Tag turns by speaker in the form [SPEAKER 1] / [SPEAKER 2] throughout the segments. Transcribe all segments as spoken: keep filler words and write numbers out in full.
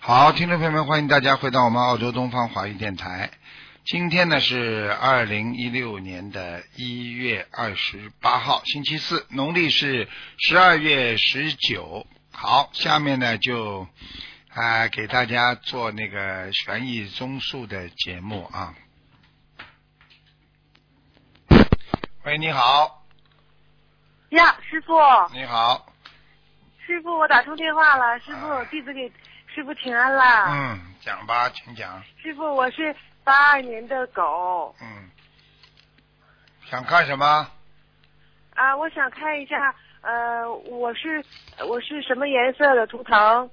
[SPEAKER 1] 好，听众朋友们，欢迎大家回到我们澳洲东方华语电台。今天呢是二零一六年的一月二十八号，星期四，农历是十二月十九。好，下面呢就啊、呃、给大家做那个悬疑综述的节目啊。喂，你好。
[SPEAKER 2] 呀，师傅。
[SPEAKER 1] 你好。
[SPEAKER 2] 师傅，我打通电话了，师傅，弟子给师傅请安了。
[SPEAKER 1] 嗯，讲吧，请讲。
[SPEAKER 2] 师傅，我是八二年的狗。
[SPEAKER 1] 嗯。想看什么？
[SPEAKER 2] 啊，我想看一下，呃，我是我是什么颜色的图腾？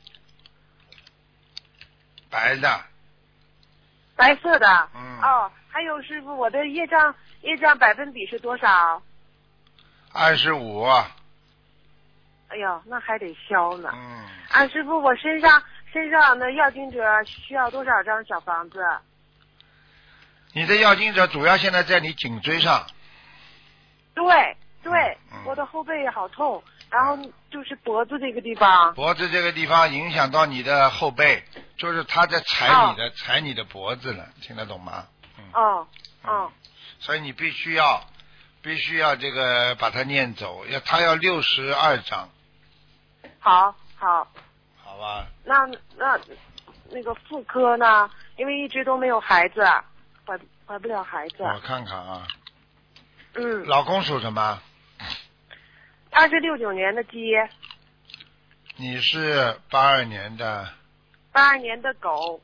[SPEAKER 1] 白的。
[SPEAKER 2] 白色的。
[SPEAKER 1] 嗯。
[SPEAKER 2] 哦，还有师傅，我的业障业障百分比是多少？
[SPEAKER 1] 二十五。
[SPEAKER 2] 哎呦，那还得消呢。
[SPEAKER 1] 嗯。
[SPEAKER 2] 啊，师傅，我身上身上的要经者需要多少张小房子？
[SPEAKER 1] 你的要经者主要现在在你颈椎上。
[SPEAKER 2] 对对、嗯嗯，我的后背好痛，然后就是脖子这个地方。
[SPEAKER 1] 脖子这个地方影响到你的后背，就是他在踩你的、哦、踩你的脖子了，听得懂吗？
[SPEAKER 2] 嗯、哦哦、嗯。
[SPEAKER 1] 所以你必须要必须要这个把它念走，要他要六十二章。
[SPEAKER 2] 好，好，
[SPEAKER 1] 好吧。
[SPEAKER 2] 那那那个妇科呢？因为一直都没有孩子，怀怀不了孩子。
[SPEAKER 1] 我看看啊。
[SPEAKER 2] 嗯。
[SPEAKER 1] 老公属什么？
[SPEAKER 2] 他是六九年的鸡。
[SPEAKER 1] 你是八二年的。
[SPEAKER 2] 八二年的狗。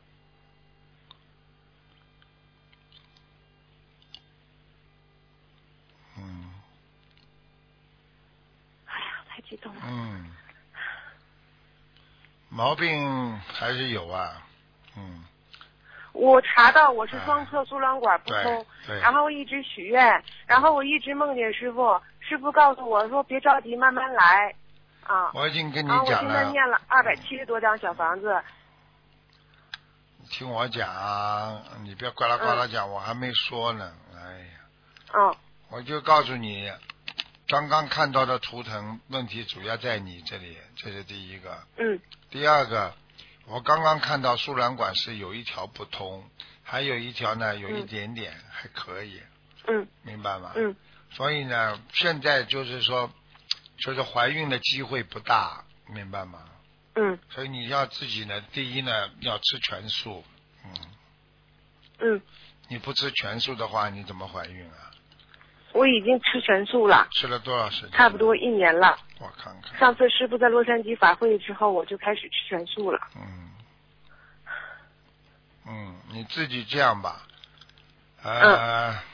[SPEAKER 1] 嗯。
[SPEAKER 2] 哎呀，太激动了。
[SPEAKER 1] 嗯。毛病还是有啊，嗯。
[SPEAKER 2] 我查到我是双侧输卵管不通、
[SPEAKER 1] 啊，
[SPEAKER 2] 然后一直许愿，然后我一直梦见师傅，师傅告诉我说别着急，慢慢来，啊。
[SPEAKER 1] 我已经跟你讲了。
[SPEAKER 2] 然后我现在念了二百七十多张小房子。
[SPEAKER 1] 听我讲，你不要呱啦呱啦讲、嗯，我还没说呢，哎呀。
[SPEAKER 2] 嗯。
[SPEAKER 1] 我就告诉你。刚刚看到的图腾问题主要在你这里，这是第一个。
[SPEAKER 2] 嗯。
[SPEAKER 1] 第二个，我刚刚看到输卵管是有一条不通，还有一条呢有一点点、嗯、还可以。
[SPEAKER 2] 嗯。
[SPEAKER 1] 明白吗？
[SPEAKER 2] 嗯。
[SPEAKER 1] 所以呢，现在就是说，就是怀孕的机会不大，明白吗？
[SPEAKER 2] 嗯。
[SPEAKER 1] 所以你要自己呢，第一呢要吃全素。嗯。
[SPEAKER 2] 嗯。
[SPEAKER 1] 你不吃全素的话，你怎么怀孕啊？
[SPEAKER 2] 我已经吃全素了。
[SPEAKER 1] 吃了多少时间？
[SPEAKER 2] 差不多一年了。
[SPEAKER 1] 我看看。
[SPEAKER 2] 上次师傅在洛杉矶法会之后，我就开始吃全素了。
[SPEAKER 1] 嗯。嗯，你自己这样吧。
[SPEAKER 2] 呃。
[SPEAKER 1] 嗯。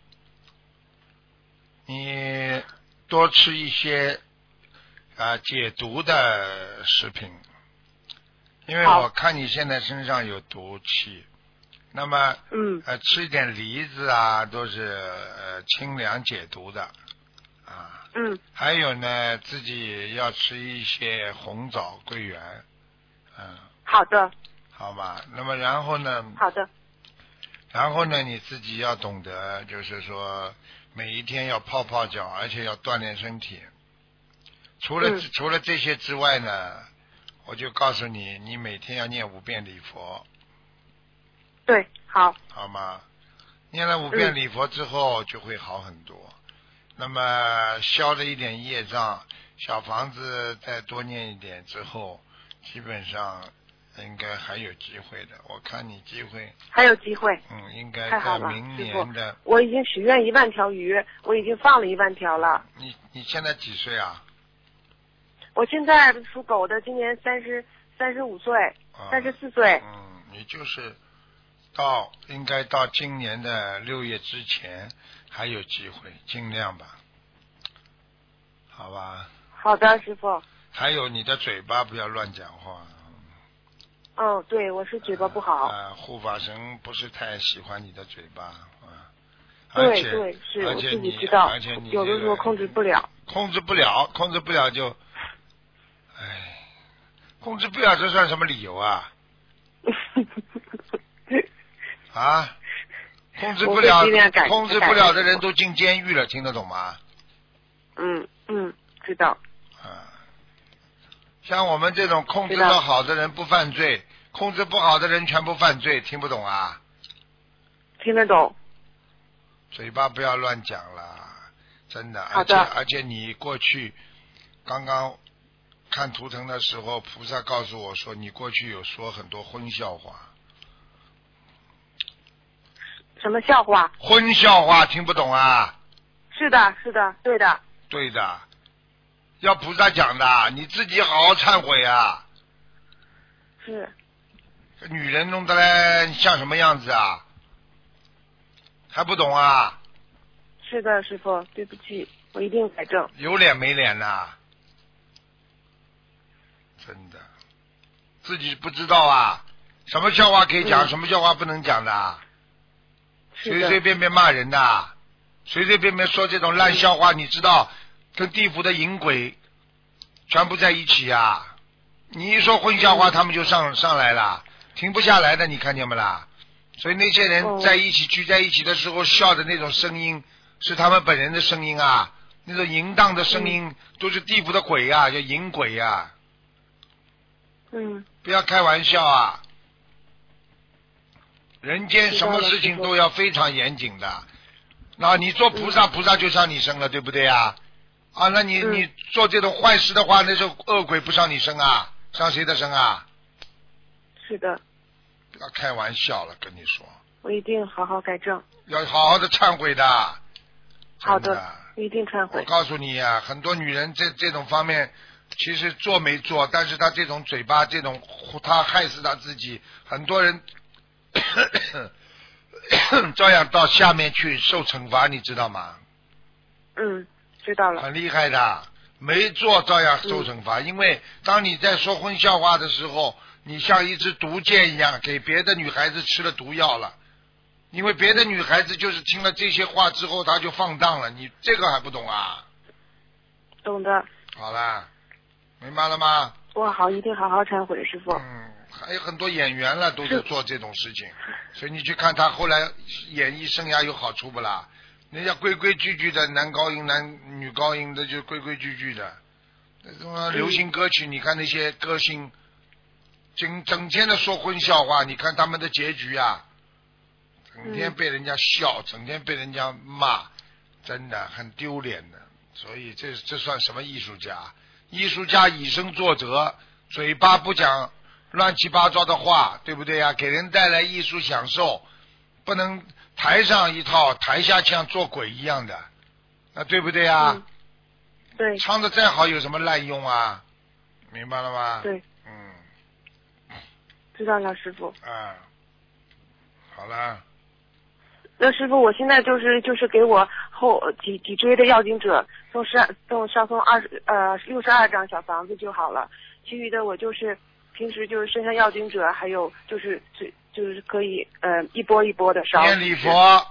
[SPEAKER 1] 你多吃一些啊、呃、解毒的食品，因为我看你现在身上有毒气。那么，
[SPEAKER 2] 嗯，
[SPEAKER 1] 呃，吃一点梨子啊，都是呃清凉解毒的，啊，
[SPEAKER 2] 嗯，
[SPEAKER 1] 还有呢，自己要吃一些红枣、桂圆，嗯，
[SPEAKER 2] 好的，
[SPEAKER 1] 好吧。那么然后呢？
[SPEAKER 2] 好的。
[SPEAKER 1] 然后呢，你自己要懂得，就是说每一天要泡泡脚，而且要锻炼身体。除了、嗯、除了这些之外呢，我就告诉你，你每天要念五遍礼佛。
[SPEAKER 2] 对，好，
[SPEAKER 1] 好吗？念了五遍礼佛之后就会好很多。嗯、那么消了一点业障，小房子再多念一点之后，基本上应该还有机会的。我看你机会
[SPEAKER 2] 还有机会。
[SPEAKER 1] 嗯，应该在明年的。
[SPEAKER 2] 我已经许愿一万条鱼，我已经放了一万条了。
[SPEAKER 1] 你你现在几岁啊？
[SPEAKER 2] 我现在属狗的，今年三十三十五岁，三十四岁。
[SPEAKER 1] 嗯，你就是。到应该到今年的六月之前还有机会，尽量吧，好吧？
[SPEAKER 2] 好的，师傅。
[SPEAKER 1] 还有你的嘴巴不要乱讲话。
[SPEAKER 2] 嗯，对，我是嘴巴不好。
[SPEAKER 1] 啊，护法神不是太喜欢你的嘴巴啊。
[SPEAKER 2] 对对，是我自己知道，
[SPEAKER 1] 而且你
[SPEAKER 2] 有的时候控制不了。
[SPEAKER 1] 控制不了，控制不了就，唉，控制不了这算什么理由啊？啊，控制不了，控制不了的人都进监狱了，听得懂吗？
[SPEAKER 2] 嗯嗯，知道。
[SPEAKER 1] 啊， 像我们这种控制得好的人不犯罪，控制不好的人全部犯罪，听不懂啊？
[SPEAKER 2] 听得懂。
[SPEAKER 1] 嘴巴不要乱讲了，真的。
[SPEAKER 2] 好的。
[SPEAKER 1] 而且而且你过去刚刚看图腾的时候，菩萨告诉我说，你过去有说很多荤笑话。
[SPEAKER 2] 什么笑话？
[SPEAKER 1] 荤笑话听不懂啊？
[SPEAKER 2] 是的，是的，对的。
[SPEAKER 1] 对的，要菩萨讲的，你自己好好忏悔啊。
[SPEAKER 2] 是。
[SPEAKER 1] 女人弄得来像什么样子啊？还不懂啊？
[SPEAKER 2] 是的，师父，对不起，我一定改正。
[SPEAKER 1] 有脸没脸呐？真的，自己不知道啊？什么笑话可以讲，
[SPEAKER 2] 嗯、
[SPEAKER 1] 什么笑话不能讲的？
[SPEAKER 2] 是的。
[SPEAKER 1] 随随便便骂人的，随随便便说这种烂笑话，嗯、你知道，跟地府的淫鬼全部在一起啊！你一说荤笑话，嗯、他们就上上来了，停不下来的，你看见没啦？所以那些人在一起、哦、聚在一起的时候笑的那种声音，是他们本人的声音啊，那种淫荡的声音、嗯、都是地府的鬼啊，叫淫鬼啊。
[SPEAKER 2] 嗯。
[SPEAKER 1] 不要开玩笑啊！人间什么事情都要非常严谨的。那你做菩萨，嗯、菩萨就上你身了，对不对啊？啊，那你、嗯、你做这种坏事的话，那是恶鬼不上你身啊，上谁的身啊？
[SPEAKER 2] 是的。
[SPEAKER 1] 不要开玩笑了，跟你说。
[SPEAKER 2] 我一定好好改正。
[SPEAKER 1] 要好好的忏悔的。
[SPEAKER 2] 好的，一定忏悔。
[SPEAKER 1] 我告诉你啊，很多女人这这种方面，其实做没做，但是她这种嘴巴，这种她害死她自己，很多人照样到下面去受惩罚，你知道吗？
[SPEAKER 2] 嗯，知道了。
[SPEAKER 1] 很厉害的，没做照样受惩罚，嗯、因为当你在说荤笑话的时候，你像一支毒箭一样，给别的女孩子吃了毒药了。因为别的女孩子就是听了这些话之后，她就放荡了。你这个还不懂啊？
[SPEAKER 2] 懂的。
[SPEAKER 1] 好啦，明白了吗？
[SPEAKER 2] 我好，一定好好忏悔，师父。
[SPEAKER 1] 嗯，还有很多演员了，都是做这种事情，所以你去看他后来演艺生涯有好处不啦？人家规规矩矩的男高音、男女高音的就规规矩矩的。什么流行歌曲，你看那些歌星，整整天的说荤笑话，你看他们的结局啊。整天被人家笑，整天被人家骂，真的很丢脸的。所以这这算什么艺术家？艺术家以身作则，嘴巴不讲乱七八糟的话，对不对呀？给人带来艺术享受，不能台上一套，台下像做鬼一样的，那对不对呀？
[SPEAKER 2] 嗯、对。
[SPEAKER 1] 唱的再好有什么滥用啊？明白了吗？
[SPEAKER 2] 对。
[SPEAKER 1] 嗯。
[SPEAKER 2] 知道了，师傅。
[SPEAKER 1] 啊，好了。
[SPEAKER 2] 那师傅，我现在就是就是给我后脊脊椎的要经者送上送上送二十呃六十二张小房子就好了，其余的我就是平时就是身上要经者，还有就是最就是可以呃一波一波的烧。
[SPEAKER 1] 念礼佛，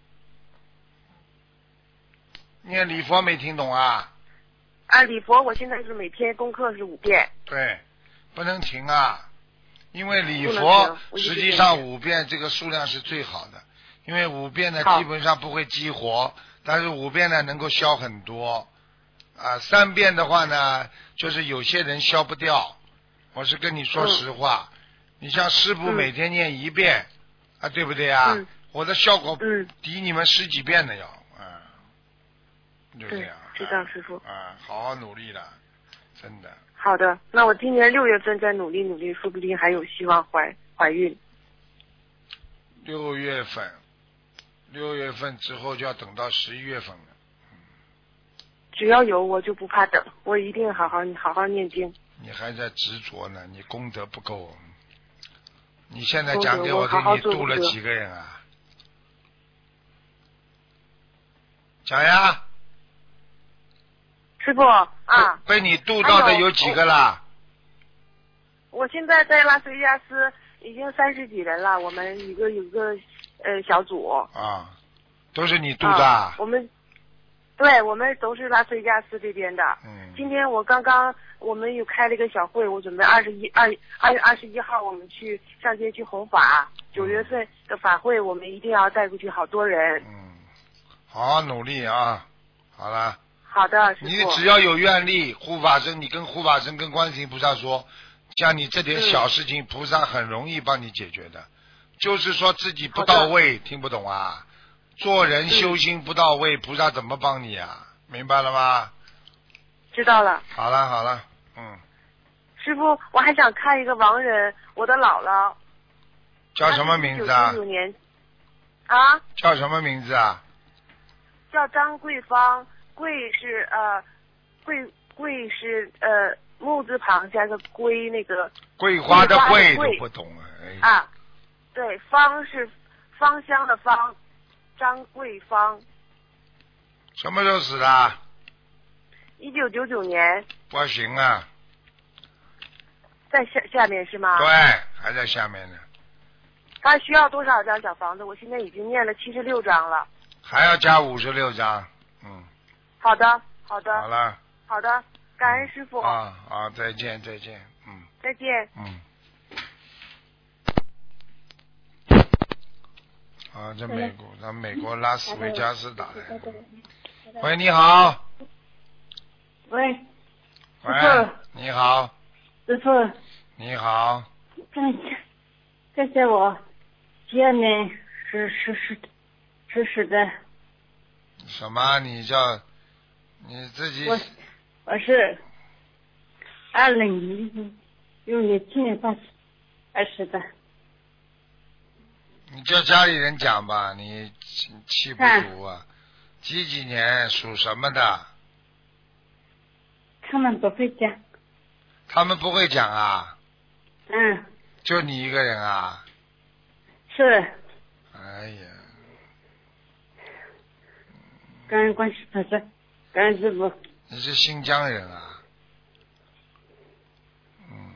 [SPEAKER 1] 念礼佛没听懂啊？
[SPEAKER 2] 啊，礼佛我现在是每天功课是五遍。
[SPEAKER 1] 对，不能停啊，因为礼佛实际上五遍这个数量是最好的。因为五遍呢基本上不会激活，但是五遍呢能够消很多啊。三遍的话呢，就是有些人消不掉。我是跟你说实话，嗯、你像师父每天念一遍、嗯、啊，对不对啊？嗯、我的效果抵你们十几遍的要，啊，就这样。
[SPEAKER 2] 知道师父。
[SPEAKER 1] 啊，好好努力了，真的。
[SPEAKER 2] 好的，那我今年六月份再努力努力，说不定还有希望怀怀孕。
[SPEAKER 1] 六月份。六月份之后就要等到十一月份了。
[SPEAKER 2] 只要有我就不怕等，我一定好好好好念经。
[SPEAKER 1] 你还在执着呢，你功德不够。你现在讲给我听，你度了几个人啊？讲呀。
[SPEAKER 2] 师傅啊。
[SPEAKER 1] 被你度到的有几个啦？
[SPEAKER 2] 我现在在拉斯维加斯已经三十几人了，我们一个有个。呃，小组
[SPEAKER 1] 啊，都是你度的、啊。
[SPEAKER 2] 我们，对，我们都是拉斯维加斯这边的。
[SPEAKER 1] 嗯。
[SPEAKER 2] 今天我刚刚我们又开了一个小会，我准备二十一二二月二十一号我们去上街去弘法。九、嗯、月份的法会我们一定要带过去好多人。
[SPEAKER 1] 嗯，好好努力啊！好了。
[SPEAKER 2] 好的，师傅。
[SPEAKER 1] 你只要有愿力，护法神，你跟护法神跟观世音菩萨说，像你这点小事情，菩萨很容易帮你解决的。就是说自己不到位，听不懂啊？做人修心不到位，菩萨怎么帮你啊？明白了吗？
[SPEAKER 2] 知道了。
[SPEAKER 1] 好了好了，嗯。
[SPEAKER 2] 师傅，我还想看一个亡人，我的姥姥。
[SPEAKER 1] 叫什么名字啊？
[SPEAKER 2] 九九年。啊？
[SPEAKER 1] 叫什么名字啊？
[SPEAKER 2] 叫张桂芳，桂是呃，桂桂是呃木字旁加个桂，那个。
[SPEAKER 1] 桂花的桂都不懂啊。哎、
[SPEAKER 2] 啊，对，芳是芳香的芳，张桂芳。
[SPEAKER 1] 什么时候死的？
[SPEAKER 2] 一九九九年。
[SPEAKER 1] 不行啊。
[SPEAKER 2] 在下下面是吗？
[SPEAKER 1] 对，还在下面呢。
[SPEAKER 2] 他需要多少张小房子？我现在已经念了七十六张了。
[SPEAKER 1] 还要加五十六张，嗯。
[SPEAKER 2] 好的，好的。
[SPEAKER 1] 好了。
[SPEAKER 2] 好的，感恩师傅。
[SPEAKER 1] 啊啊，再见再见，嗯。
[SPEAKER 2] 再见。
[SPEAKER 1] 嗯。啊，这美国，咱美国拉斯维加斯打来。喂，你好。
[SPEAKER 3] 喂。
[SPEAKER 1] 喂，你好。
[SPEAKER 3] 师傅。
[SPEAKER 1] 你好。
[SPEAKER 3] 看一下，看一下我第二年是是是是是的。
[SPEAKER 1] 什么？你叫你自己？
[SPEAKER 3] 我我是二零一六年七月八二十的。
[SPEAKER 1] 你叫家里人讲吧，你气不足啊？几几年属什么的？
[SPEAKER 3] 他们不会讲。
[SPEAKER 1] 他们不会讲啊？
[SPEAKER 3] 嗯。
[SPEAKER 1] 就你一个人啊？
[SPEAKER 3] 是。
[SPEAKER 1] 哎呀。
[SPEAKER 3] 感恩观世菩萨，感恩师父。
[SPEAKER 1] 你是新疆人啊？嗯。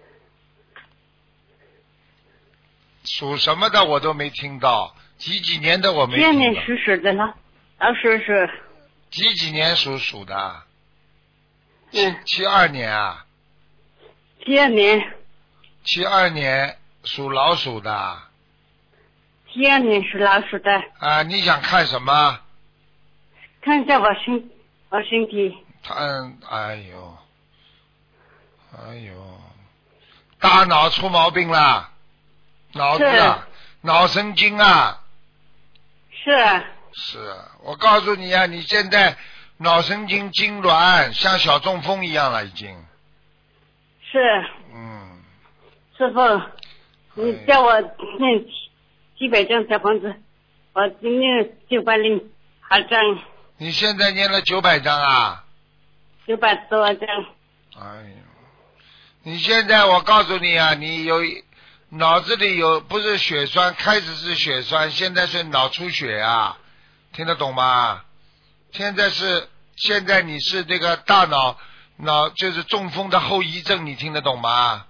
[SPEAKER 1] 属什么的我都没听到，几几年的我没听到。
[SPEAKER 3] 今年属鼠的了，老鼠是。
[SPEAKER 1] 几几年属鼠的？
[SPEAKER 3] 嗯。
[SPEAKER 1] 七二年啊。
[SPEAKER 3] 七二年。
[SPEAKER 1] 七二年属老鼠的。
[SPEAKER 3] 七二年属老鼠的。
[SPEAKER 1] 啊，你想看什么？
[SPEAKER 3] 看一下我身我身体。
[SPEAKER 1] 他，哎呦，哎呦，大脑出毛病了，脑子啊，脑神经啊。
[SPEAKER 3] 是啊。
[SPEAKER 1] 是啊，我告诉你啊，你现在脑神经痉挛，像小中风一样了，已经。
[SPEAKER 3] 是。
[SPEAKER 1] 嗯。
[SPEAKER 3] 师傅，你叫我念几百张小房子，我今念九百零二张。
[SPEAKER 1] 你现在念了九百张啊？
[SPEAKER 3] 九百多张。
[SPEAKER 1] 哎呦，你现在我告诉你啊，你有脑子里有不是血栓，开始是血栓，现在是脑出血啊，听得懂吗？现在是现在你是这个大脑脑就是中风的后遗症，你听得懂吗？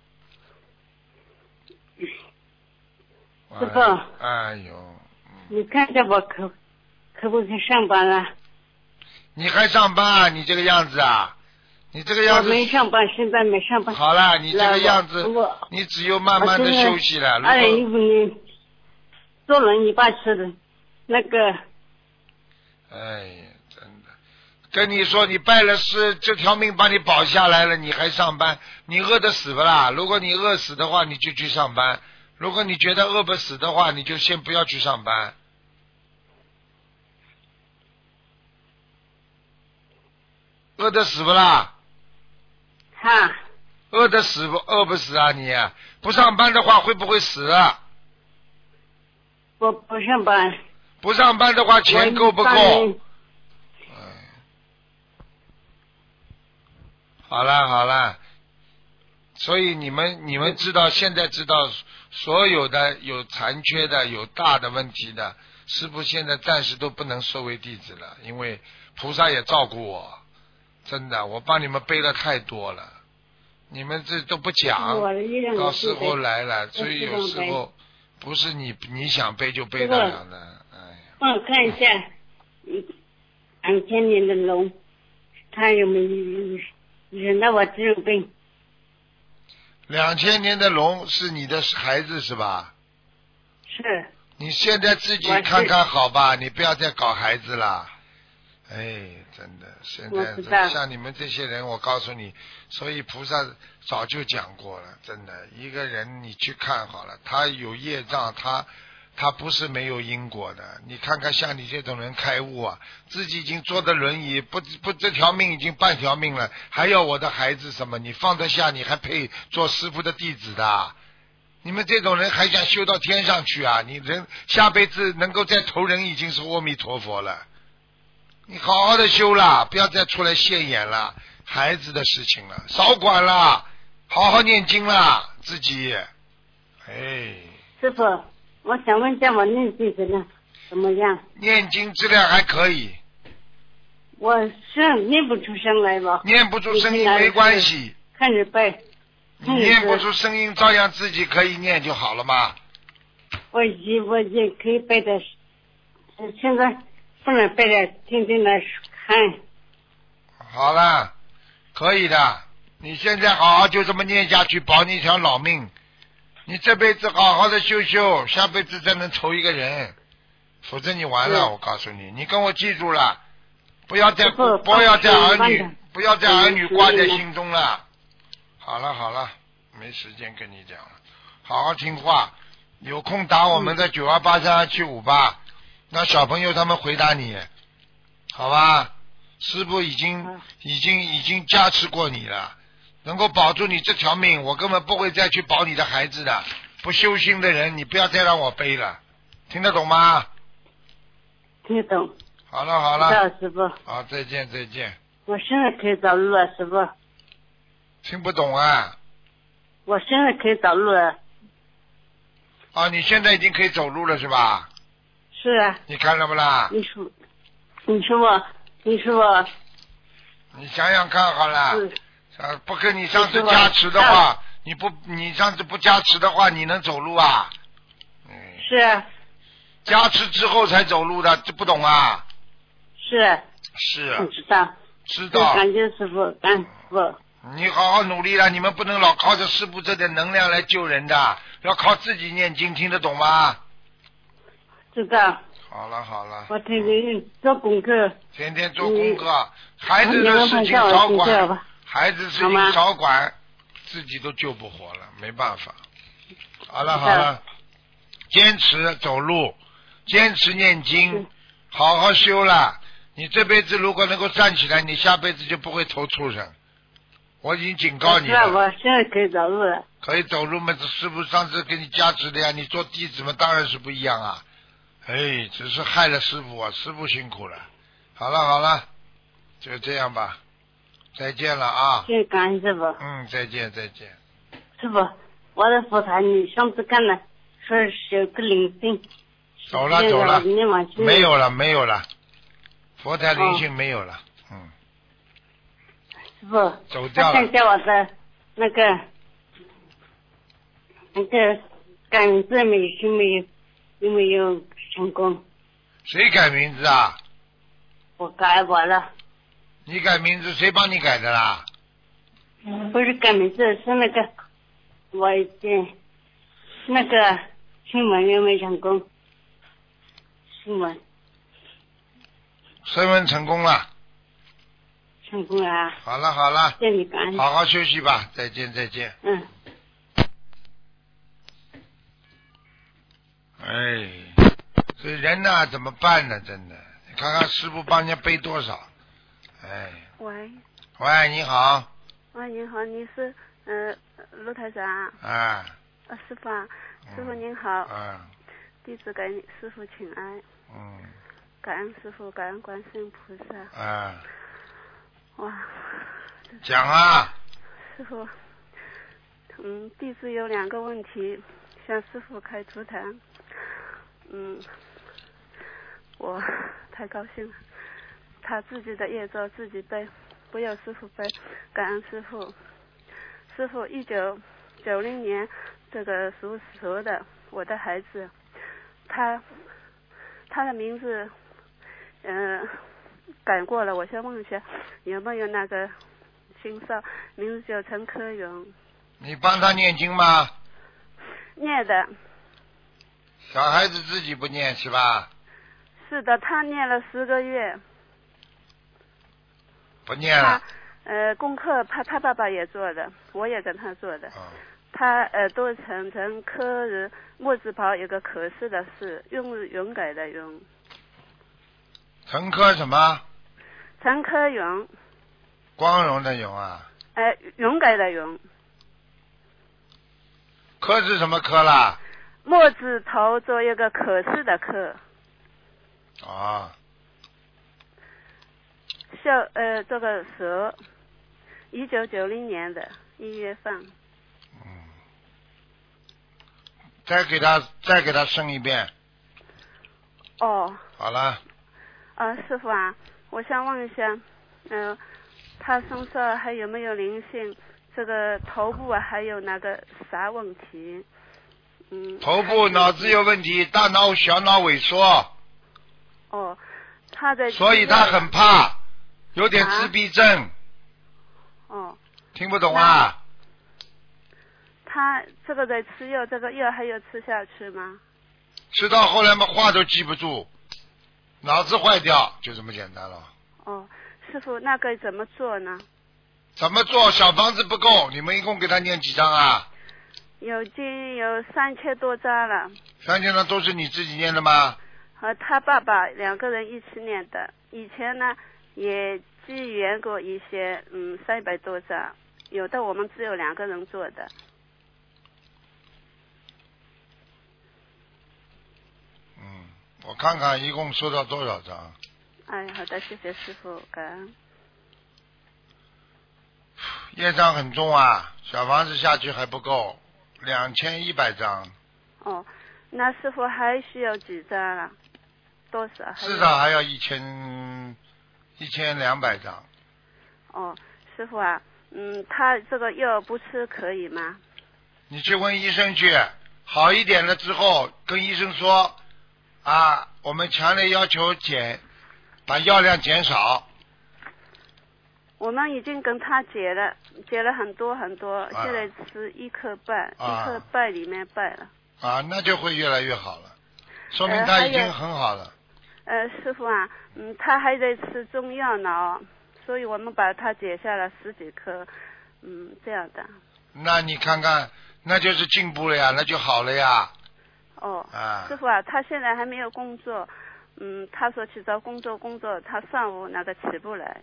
[SPEAKER 3] 师傅。
[SPEAKER 1] 哎呦。
[SPEAKER 3] 你看一下我可可不可以上班啊？
[SPEAKER 1] 你还上班啊？你这个样子啊？你这个样子。
[SPEAKER 3] 我没上班，现在没上班。
[SPEAKER 1] 好了，你这个样子，你只有慢慢的休息了。
[SPEAKER 3] 二零一五年坐轮椅拜师的，那个。
[SPEAKER 1] 哎呀，真的，跟你说，你拜了师，这条命把你保下来了，你还上班？你饿得死不啦？如果你饿死的话，你就去上班；如果你觉得饿不死的话，你就先不要去上班。饿得死不啦？
[SPEAKER 3] 哈。
[SPEAKER 1] 饿得死不饿不死啊你？不上班的话会不会死啊？
[SPEAKER 3] 我不上班。
[SPEAKER 1] 不上班的话钱够不够？哎，好了好了，所以你们你们知道现在知道所有的有残缺的有大的问题的师父现在暂时都不能收为弟子了，因为菩萨也照顾我，真的我帮你们背了太多了，你们这都不讲，到时候来了，所以有时候不是你你想背就背得了的。哎，
[SPEAKER 3] 帮我看一下两千年的龙，看有没有惹到我这种病。
[SPEAKER 1] 两千年的龙是你的孩子是吧？
[SPEAKER 3] 是。
[SPEAKER 1] 你现在自己看看好吧，你不要再搞孩子了。 哎，真的，现
[SPEAKER 3] 我
[SPEAKER 1] 在
[SPEAKER 3] 知道
[SPEAKER 1] 像你们这些人，我告诉你，所以菩萨早就讲过了，真的，一个人你去看好了，他有业障，他他不是没有因果的。你看看像你这种人开悟啊，自己已经坐的轮椅，不不，这条命已经半条命了，还要我的孩子什么？你放得下，你还配做师父的弟子的？你们这种人还想修到天上去啊？你人下辈子能够再投人，已经是阿弥陀佛了。你好好的修了，不要再出来现眼了，孩子的事情了，少管了，好好念经了，自己。哎，
[SPEAKER 3] 师傅，我想问一下，我念经质量怎么样？
[SPEAKER 1] 念经质量还可以，
[SPEAKER 3] 我是念不出声来吧？
[SPEAKER 1] 念不出声音没关系，
[SPEAKER 3] 看着背。
[SPEAKER 1] 你念不出声音，照样自己可以念就好了嘛。
[SPEAKER 3] 我也我也可以背的，现在不能背了，听听来看。
[SPEAKER 1] 好了，可以的。你现在好好就这么念下去，保你一条老命。你这辈子好好的修修，下辈子再能投一个人，否则你完了。我告诉你，你跟我记住了，不要再不不要再儿女，不要再儿女挂在心中了。好了好了，没时间跟你讲了，好好听话。有空打我们的九二八三二七五八，让小朋友他们回答你，好吧？师父已经已经已经加持过你了，能够保住你这条命，我根本不会再去保你的孩子的。不修心的人，你不要再让我背了，听得懂吗？
[SPEAKER 3] 听得懂。
[SPEAKER 1] 好了好了，
[SPEAKER 3] 知道师傅。
[SPEAKER 1] 好，再见再见。
[SPEAKER 3] 我现在可以找路了，师傅。
[SPEAKER 1] 听不懂啊？
[SPEAKER 3] 我现在可以找路了。
[SPEAKER 1] 啊，你现在已经可以走路了是吧？
[SPEAKER 3] 是啊。
[SPEAKER 1] 你看了不啦？
[SPEAKER 3] 你说，你说我，你说我。
[SPEAKER 1] 你想想看好了。
[SPEAKER 3] 是。
[SPEAKER 1] 啊，不跟你上次加持的话，你不，你上次不加持的话，你能走路啊？嗯。
[SPEAKER 3] 是啊。
[SPEAKER 1] 加持之后才走路的，这不懂啊？
[SPEAKER 3] 是啊。
[SPEAKER 1] 是啊。
[SPEAKER 3] 我知道。
[SPEAKER 1] 知道。
[SPEAKER 3] 感谢师傅，感谢师傅。
[SPEAKER 1] 你好好努力了，你们不能老靠着师父这点能量来救人的，要靠自己念经，听得懂吗？
[SPEAKER 3] 知道。
[SPEAKER 1] 好了好了。
[SPEAKER 3] 我天天做功课。
[SPEAKER 1] 天天做功课，孩子的事情少管，孩子事情少管，自己都救不活了，没办法。好了好了，坚持走路，坚持念经，好好修了。你这辈子如果能够站起来，你下辈子就不会投畜生。我已经警告你了。
[SPEAKER 3] 是啊，我现在可以走路了。
[SPEAKER 1] 可以走路嘛？这师傅上次给你加持的呀，你做弟子嘛，当然是不一样啊。哎，只是害了师傅啊，师傅辛苦了。好了好了，就这样吧，再见了啊。
[SPEAKER 3] 谢谢感恩师傅。
[SPEAKER 1] 嗯，再见再见。
[SPEAKER 3] 师傅，我的佛台你上次看了，说是有个灵性。
[SPEAKER 1] 走了走了。没有了没有了，佛台灵性没有了。哦、嗯。
[SPEAKER 3] 师傅，
[SPEAKER 1] 走掉了。
[SPEAKER 3] 看一下我的那个那个改名字没有没有有没有成功？
[SPEAKER 1] 谁改名字啊？
[SPEAKER 3] 我改过了。
[SPEAKER 1] 你改名字谁帮你改的啦？
[SPEAKER 3] 不是改名字，是那个我已经那个新闻有没有成功？新闻。
[SPEAKER 1] 身份成功了。
[SPEAKER 3] 成功了。
[SPEAKER 1] 好了好了，
[SPEAKER 3] 谢谢感恩。
[SPEAKER 1] 好好休息吧，再见再见。
[SPEAKER 3] 嗯。
[SPEAKER 1] 哎，这人呐怎么办呢？真的，你看看师傅帮人家背多少。哎。
[SPEAKER 4] 喂。
[SPEAKER 1] 喂，你好。
[SPEAKER 4] 喂，你好，你是呃卢台长。
[SPEAKER 1] 啊。
[SPEAKER 4] 啊，师傅啊，师傅您好。
[SPEAKER 1] 嗯。
[SPEAKER 4] 弟子给师傅请安。
[SPEAKER 1] 嗯。
[SPEAKER 4] 感恩师傅，感恩观世音菩萨。
[SPEAKER 1] 啊。
[SPEAKER 4] 哇。
[SPEAKER 1] 讲啊。
[SPEAKER 4] 师傅，嗯，弟子有两个问题向师傅开图谈。嗯，我太高兴了，他自己的业障自己背，不要师傅背，感恩师傅。师傅，一九九零年这个属蛇的我的孩子，他他的名字嗯、呃、改过了，我想问一下有没有那个姓邵，名字叫陈科勇。
[SPEAKER 1] 你帮他念经吗？
[SPEAKER 4] 念的。
[SPEAKER 1] 小孩子自己不念是吧？
[SPEAKER 4] 是的，他念了十个月。
[SPEAKER 1] 不念了。
[SPEAKER 4] 呃，功课他他爸爸也做的，我也跟他做的。
[SPEAKER 1] 嗯。
[SPEAKER 4] 他耳朵成成科是木字旁有个可是的是，用是勇改的勇。
[SPEAKER 1] 陈科什么？
[SPEAKER 4] 陈科勇。
[SPEAKER 1] 光荣的荣啊。
[SPEAKER 4] 呃，勇改的勇。
[SPEAKER 1] 科是什么科啦？
[SPEAKER 4] 木字头做一个可是的可。
[SPEAKER 1] 啊。
[SPEAKER 4] 笑呃，这个蛇，一九九零年的一月份。
[SPEAKER 1] 嗯。再给他再给他生一遍。
[SPEAKER 4] 哦。
[SPEAKER 1] 好了。
[SPEAKER 4] 啊，师傅啊，我想问一下，嗯、呃，他身上还有没有灵性？这个头部啊，还有那个啥问题？嗯。
[SPEAKER 1] 头部脑子有问题，大脑小脑萎缩。
[SPEAKER 4] 哦，他在。
[SPEAKER 1] 所以他很怕，有点自闭症。啊、
[SPEAKER 4] 哦。
[SPEAKER 1] 听不懂啊？
[SPEAKER 4] 他这个在吃药，这个药还要吃下去吗？
[SPEAKER 1] 吃到后来嘛，话都记不住，脑子坏掉，就这么简单了。
[SPEAKER 4] 哦，师傅，那该怎么做呢？
[SPEAKER 1] 怎么做？小房子不够，你们一共给他念几张啊？
[SPEAKER 4] 有已经有三千多张了。
[SPEAKER 1] 三千张都是你自己念的吗？
[SPEAKER 4] 和他爸爸两个人一起念的。以前呢，也寄援过一些，嗯，三百多张，有的我们只有两个人做的。
[SPEAKER 1] 嗯，我看看一共收到多少张。
[SPEAKER 4] 哎，好的，谢谢师傅，感恩。
[SPEAKER 1] 业障很重啊，小房子下去还不够，两千一百张。
[SPEAKER 4] 哦，那师傅还需要几张啊？多少？
[SPEAKER 1] 至少还要一千一千两百张。
[SPEAKER 4] 哦，师傅啊，嗯，他这个药不吃可以吗？
[SPEAKER 1] 你去问医生去，好一点了之后，跟医生说啊，我们强烈要求减，把药量减少。
[SPEAKER 4] 我们已经跟他解了，解了很多很多，
[SPEAKER 1] 啊、
[SPEAKER 4] 现在吃一颗半，
[SPEAKER 1] 啊、
[SPEAKER 4] 一颗半里面半了。
[SPEAKER 1] 啊，那就会越来越好了，说明他已经很好了。
[SPEAKER 4] 呃，呃师傅啊，嗯，他还在吃中药呢，所以我们把它解下了十几颗，嗯，这样的。
[SPEAKER 1] 那你看看，那就是进步了呀，那就好了呀。
[SPEAKER 4] 哦。
[SPEAKER 1] 啊。
[SPEAKER 4] 师傅啊，他现在还没有工作，嗯，他说去找工作工作，他上午那个起不来。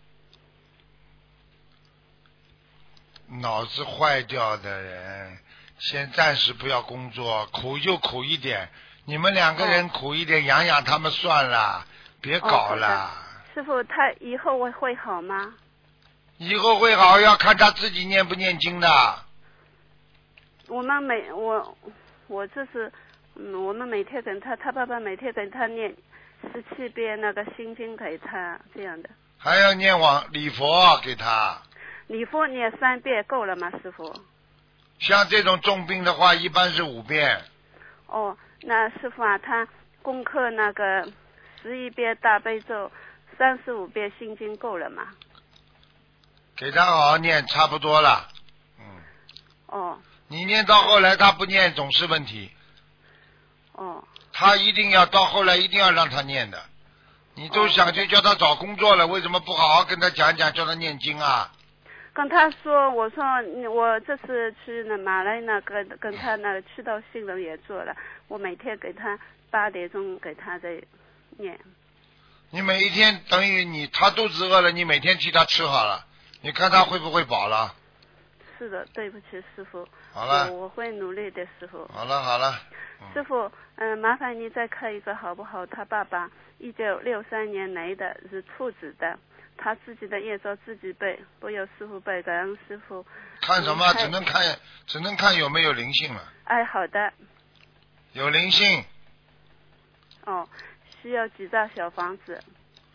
[SPEAKER 1] 脑子坏掉的人，先暂时不要工作，苦就苦一点。你们两个人苦一点，哦、养养他们算了，别搞了。
[SPEAKER 4] 哦、师傅，他以后会会好吗？
[SPEAKER 1] 以后会好，要看他自己念不念经的。
[SPEAKER 4] 我们每我我这是嗯，我们每天跟他，他爸爸每天跟他念十七遍那个心经给他，这样的。
[SPEAKER 1] 还要念往礼佛给他。
[SPEAKER 4] 礼佛念三遍够了吗，师傅？
[SPEAKER 1] 像这种重病的话，一般是五遍。
[SPEAKER 4] 哦，那师傅啊，他功课那个十一遍大悲咒，三十五遍心经够了吗？
[SPEAKER 1] 给他好好念，差不多了。嗯。
[SPEAKER 4] 哦。
[SPEAKER 1] 你念到后来他不念总是问题。
[SPEAKER 4] 哦。
[SPEAKER 1] 他一定要到后来一定要让他念的。你都想去叫他找工作了，为什么不好好跟他讲讲，叫他念经啊？
[SPEAKER 4] 跟他说，我说我这次去那马来那个跟他那个去到新人也做了，我每天给他八点钟给他在念。
[SPEAKER 1] 你每一天等于你他肚子饿了，你每天替他吃好了，你看他会不会饱了？
[SPEAKER 4] 是的，对不起师傅。
[SPEAKER 1] 好了。
[SPEAKER 4] 我, 我会努力的，师傅。
[SPEAKER 1] 好了好了。
[SPEAKER 4] 嗯、师傅，嗯、呃，麻烦你再看一个好不好？他爸爸一九六三年来的，是兔子的。他自己的业障自己背，不由师傅背，感恩师傅。
[SPEAKER 1] 看什么？嗯、只能看，只能看有没有灵性了。
[SPEAKER 4] 哎，好的。
[SPEAKER 1] 有灵性。
[SPEAKER 4] 哦，需要几张小房子？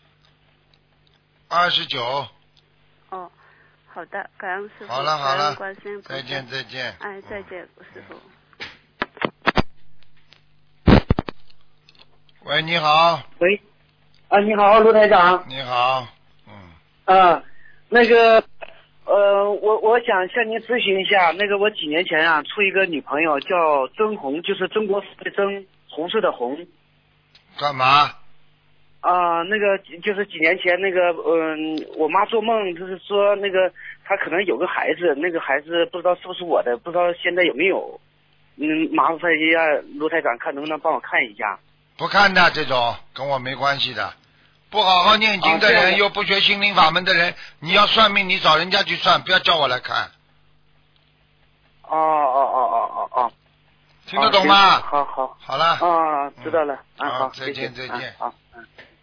[SPEAKER 1] 二十九。
[SPEAKER 4] 哦，好的，感恩师傅。
[SPEAKER 1] 好了好了，
[SPEAKER 4] 关心
[SPEAKER 1] 再见再见。
[SPEAKER 4] 哎，再见，嗯、师傅。
[SPEAKER 1] 喂，你好。
[SPEAKER 5] 喂，啊，你好，卢台长。
[SPEAKER 1] 你好。
[SPEAKER 5] 啊，那个，呃，我我想向您咨询一下，那个我几年前啊，处一个女朋友叫曾红，就是中国的曾，红色的红。
[SPEAKER 1] 干嘛？
[SPEAKER 5] 啊、那个就是几年前那个，嗯、我妈做梦就是说那个她可能有个孩子，那个孩子不知道是不是我的，不知道现在有没有。嗯，麻烦一下卢台长，看能不能帮我看一下。
[SPEAKER 1] 不看的这种跟我没关系的。不好好念经的人，
[SPEAKER 5] 啊这样的
[SPEAKER 1] 又不学心灵法门的人，你要算命，你找人家去算，不要叫我来看。
[SPEAKER 5] 哦哦哦哦哦哦，
[SPEAKER 1] 听得懂吗？
[SPEAKER 5] 好好
[SPEAKER 1] 好了。
[SPEAKER 5] 啊，知道了。
[SPEAKER 1] 嗯
[SPEAKER 5] 啊，好，
[SPEAKER 1] 再见
[SPEAKER 5] 谢谢
[SPEAKER 1] 再见
[SPEAKER 5] 啊好。嗯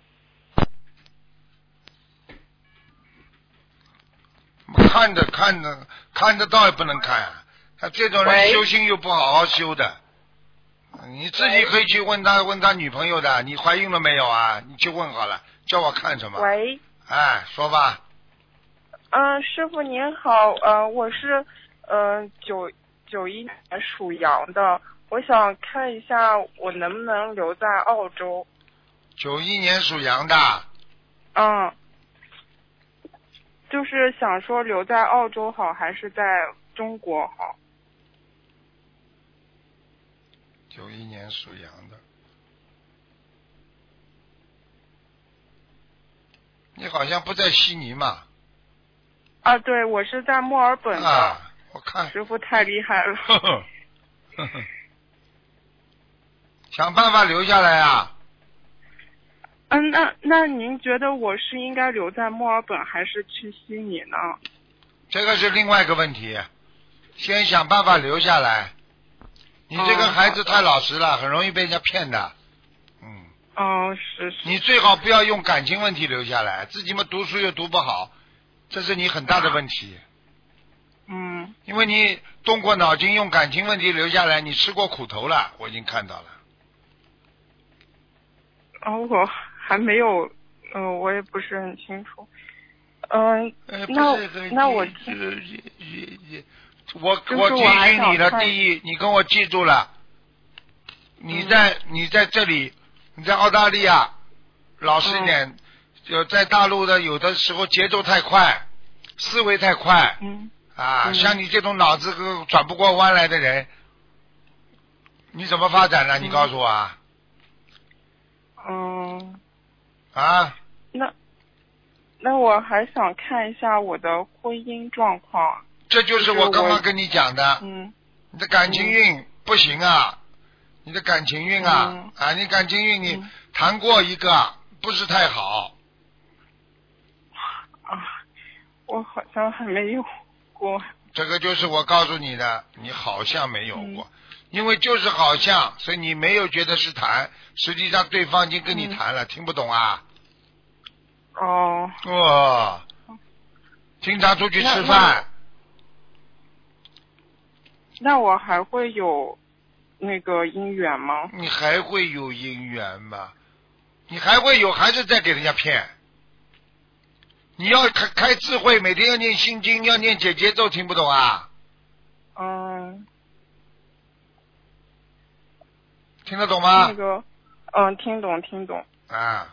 [SPEAKER 1] 看着看着看得到也不能看啊！他这种人
[SPEAKER 2] 喂
[SPEAKER 1] 修心又不好好修的，你自己可以去问他问他女朋友的，你怀孕了没有啊？你去问好了，叫我看什么？
[SPEAKER 2] 喂，
[SPEAKER 1] 哎，说吧。
[SPEAKER 2] 嗯、师傅您好，呃，我是呃九九一年属羊的，我想看一下我能不能留在澳洲。
[SPEAKER 1] 九一年属羊的，
[SPEAKER 2] 嗯，就是想说留在澳洲好还是在中国好？
[SPEAKER 1] 九一年属羊的，你好像不在悉尼嘛？
[SPEAKER 2] 啊，对，我是在墨尔本的。
[SPEAKER 1] 啊，我看。
[SPEAKER 2] 师傅太厉害了。
[SPEAKER 1] 呵呵呵呵想办法留下来啊！
[SPEAKER 2] 嗯，那那您觉得我是应该留在墨尔本还是去悉尼呢？
[SPEAKER 1] 这个是另外一个问题，先想办法留下来。你这个孩子太老实了，很容易被人家骗的。嗯。
[SPEAKER 2] 哦，是是。
[SPEAKER 1] 你最好不要用感情问题留下来，自己嘛读书又读不好，这是你很大的问题。
[SPEAKER 2] 嗯。
[SPEAKER 1] 因为你动过脑筋用感情问题留下来，你吃过苦头了，我已经看到了。
[SPEAKER 2] 哦，我还没有，嗯、呃，我也不是很清楚。嗯、
[SPEAKER 1] 呃，
[SPEAKER 2] 那
[SPEAKER 1] 不是很
[SPEAKER 2] 那我
[SPEAKER 1] 这也也也，我
[SPEAKER 2] 就是
[SPEAKER 1] 我提
[SPEAKER 2] 我还
[SPEAKER 1] 醒你了，
[SPEAKER 2] 想看
[SPEAKER 1] 第一，你跟我记住了，你在、
[SPEAKER 2] 嗯、
[SPEAKER 1] 你在这里，你在澳大利亚，老实一点，
[SPEAKER 2] 嗯、
[SPEAKER 1] 就在大陆的有的时候节奏太快，思维太快，
[SPEAKER 2] 嗯
[SPEAKER 1] 啊，
[SPEAKER 2] 嗯
[SPEAKER 1] 像你这种脑子个转不过弯来的人，你怎么发展呢？你告诉我啊。
[SPEAKER 2] 嗯。
[SPEAKER 1] 啊。
[SPEAKER 2] 那那我还想看一下我的婚姻状况。
[SPEAKER 1] 这就是我刚刚跟你讲的。
[SPEAKER 2] 嗯。
[SPEAKER 1] 你的感情运不行啊，你的感情运啊，
[SPEAKER 2] 嗯、
[SPEAKER 1] 啊，你感情运你
[SPEAKER 2] 嗯、
[SPEAKER 1] 谈过一个不是太好。
[SPEAKER 2] 啊，我好像还没有过。
[SPEAKER 1] 这个就是我告诉你的，你好像没有过，
[SPEAKER 2] 嗯、
[SPEAKER 1] 因为就是好像，所以你没有觉得是谈，实际上对方已经跟你谈了，嗯、听不懂啊？
[SPEAKER 2] 哦。
[SPEAKER 1] 哦。经常出去吃饭。
[SPEAKER 2] 那, 那我还会有那个姻缘吗？
[SPEAKER 1] 你还会有姻缘吗？你还会有，还是在给人家骗？你要开开智慧，每天要念心经，要念解结咒，听不懂啊？
[SPEAKER 2] 嗯。
[SPEAKER 1] 听得懂吗？
[SPEAKER 2] 那个，嗯，听懂听懂。
[SPEAKER 1] 啊。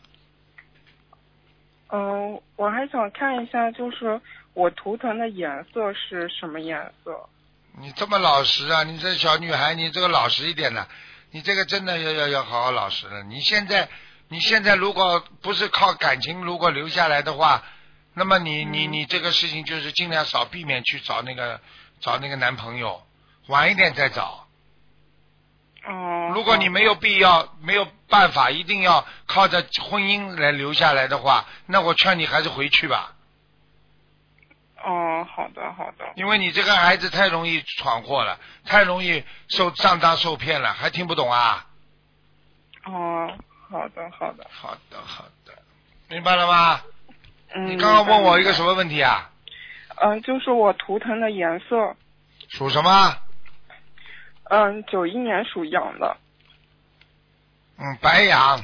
[SPEAKER 2] 嗯，我还想看一下，就是我图腾的颜色是什么颜色？
[SPEAKER 1] 你这么老实啊！你这小女孩，你这个老实一点的，你这个真的要要要好好老实了。你现在，你现在如果不是靠感情，如果留下来的话，那么你你你这个事情就是尽量少避免去找那个找那个男朋友，晚一点再找。
[SPEAKER 2] 哦。
[SPEAKER 1] 如果你没有必要、没有办法，一定要靠着婚姻来留下来的话，那我劝你还是回去吧。
[SPEAKER 2] 哦，好的好的。
[SPEAKER 1] 因为你这个孩子太容易闯祸了，太容易受上当受骗了，还听不懂啊？
[SPEAKER 2] 哦，好的好的。
[SPEAKER 1] 好的好的，明白了吗？
[SPEAKER 2] 嗯。
[SPEAKER 1] 你刚刚问我一个什么问题啊？
[SPEAKER 2] 嗯，就是我图腾的颜色。
[SPEAKER 1] 属什么？
[SPEAKER 2] 嗯，九一年属羊的。
[SPEAKER 1] 嗯，白羊。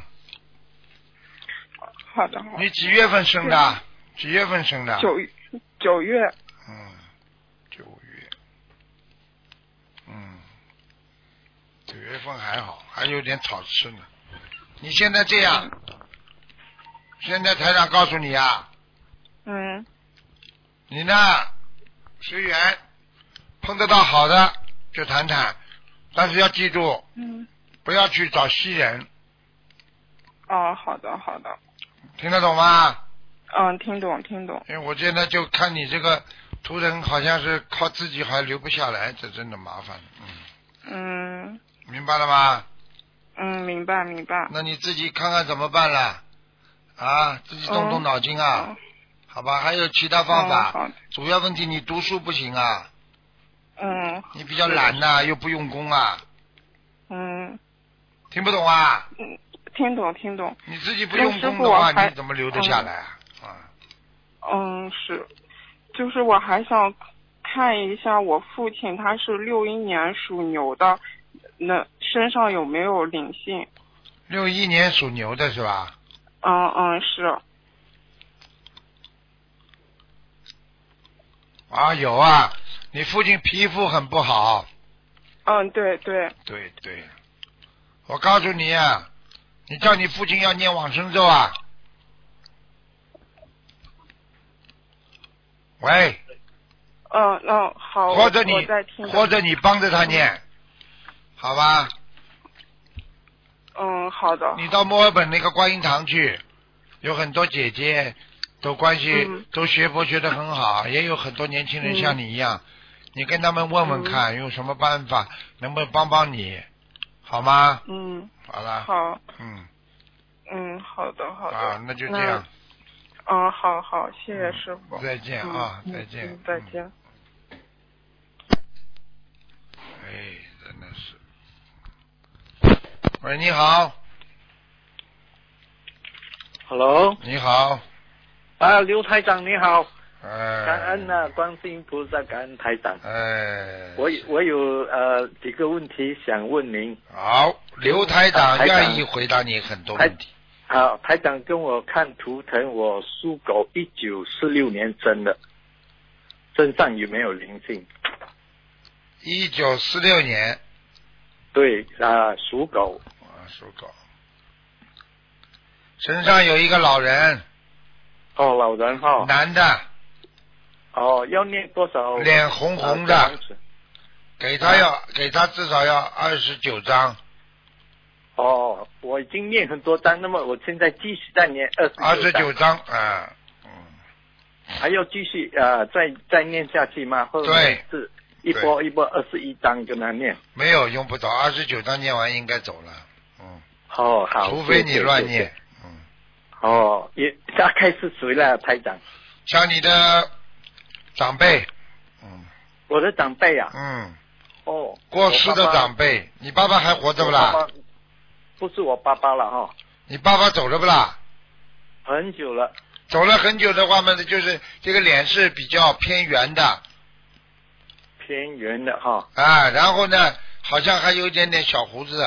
[SPEAKER 2] 好的好的。
[SPEAKER 1] 你几月份生的？几月份生的？
[SPEAKER 2] 九九月。
[SPEAKER 1] 嗯，九月。嗯，九月份还好，还有点草吃呢。你现在这样，现在台长告诉你啊。
[SPEAKER 2] 嗯。
[SPEAKER 1] 你呢，随缘，碰得到好的就谈谈，但是要记住，
[SPEAKER 2] 嗯，
[SPEAKER 1] 不要去找西人。
[SPEAKER 2] 哦，好的好的。
[SPEAKER 1] 听得懂吗？
[SPEAKER 6] 嗯，听懂听懂。
[SPEAKER 1] 因为我现在就看你这个图人好像是靠自己还留不下来，这真的麻烦。
[SPEAKER 6] 嗯。嗯。
[SPEAKER 1] 明白了吗？
[SPEAKER 6] 嗯，明白明白。
[SPEAKER 1] 那你自己看看怎么办了？啊，自己动动脑筋啊，
[SPEAKER 6] 嗯、
[SPEAKER 1] 好吧？还有其他方法。
[SPEAKER 6] 嗯、
[SPEAKER 1] 主要问题你读书不行啊。
[SPEAKER 6] 嗯。
[SPEAKER 1] 你比较懒呐、啊，又不用功啊。
[SPEAKER 6] 嗯。
[SPEAKER 1] 听不懂啊？
[SPEAKER 6] 嗯，听懂听懂。
[SPEAKER 1] 你自己不用功的话，你怎么留得下来啊？
[SPEAKER 6] 嗯、啊。嗯，是，就是我还想看一下我父亲，他是六一年属牛的，那身上有没有灵性？
[SPEAKER 1] 六一年属牛的是吧？
[SPEAKER 6] 嗯嗯是。
[SPEAKER 1] 啊有啊，你父亲皮肤很不好。
[SPEAKER 6] 嗯对对。
[SPEAKER 1] 对对，我告诉你啊，你叫你父亲要念往生咒啊。喂。
[SPEAKER 6] 嗯嗯好。
[SPEAKER 1] 或者你或者你帮着他念，嗯、好吧？
[SPEAKER 6] 嗯好的。
[SPEAKER 1] 你到墨尔本那个观音堂去，有很多姐姐都关系、嗯、都学佛学得很好，也有很多年轻人像你一样，嗯、你跟他们问问看，嗯、用什么办法能不能帮帮你，好吗？
[SPEAKER 6] 嗯。
[SPEAKER 1] 好了。
[SPEAKER 6] 好。
[SPEAKER 1] 嗯。
[SPEAKER 6] 嗯，好的好的。
[SPEAKER 1] 啊，那就这样。
[SPEAKER 6] 嗯，好好，谢谢师傅。
[SPEAKER 1] 再见啊，
[SPEAKER 6] 嗯、
[SPEAKER 1] 再见、
[SPEAKER 6] 嗯。再见。
[SPEAKER 1] 嗯、哎，真的是。喂，你好。
[SPEAKER 7] Hello。
[SPEAKER 1] 你好。
[SPEAKER 7] 啊，刘台长你好。
[SPEAKER 1] 哎。
[SPEAKER 7] 感恩啊，观世音菩萨，感恩台长。
[SPEAKER 1] 哎。
[SPEAKER 7] 我我有呃几个问题想问您。
[SPEAKER 1] 好，刘台长愿意回答你很多问题。
[SPEAKER 7] 好，台长跟我看图腾，我属狗，一九四六年生的，身上有没有灵性？
[SPEAKER 1] 一九四六年。
[SPEAKER 7] 对啊，属狗。
[SPEAKER 1] 啊，属狗。身上有一个老人。
[SPEAKER 7] 哦，老人哈、哦。
[SPEAKER 1] 男的。
[SPEAKER 7] 哦，要念多少？
[SPEAKER 1] 脸红红的。啊、给他要、啊，给他至少要二十九张。
[SPEAKER 7] 哦，我已经念很多章，那么我现在继续再念二十九章。
[SPEAKER 1] 二十九章啊，嗯，
[SPEAKER 7] 还要继续呃再再念下去吗？或者是一波一波二十一章跟他念？
[SPEAKER 1] 没有，用不着，二十九章念完应该走了，嗯。
[SPEAKER 7] 哦，好。
[SPEAKER 1] 除非你乱念，嗯。
[SPEAKER 7] 哦，也大概是谁了，台长？
[SPEAKER 1] 像你的长辈，嗯。
[SPEAKER 7] 我的长辈啊。
[SPEAKER 1] 嗯。
[SPEAKER 7] 哦。
[SPEAKER 1] 过世的长辈，你爸爸还活着不啦？
[SPEAKER 7] 爸爸不是我爸爸了哈。
[SPEAKER 1] 你爸爸走了不啦？
[SPEAKER 7] 很久了。
[SPEAKER 1] 走了很久的话嘛，就是这个脸是比较偏圆的。
[SPEAKER 7] 偏圆的哈。
[SPEAKER 1] 啊，然后呢，好像还有一点点小胡子。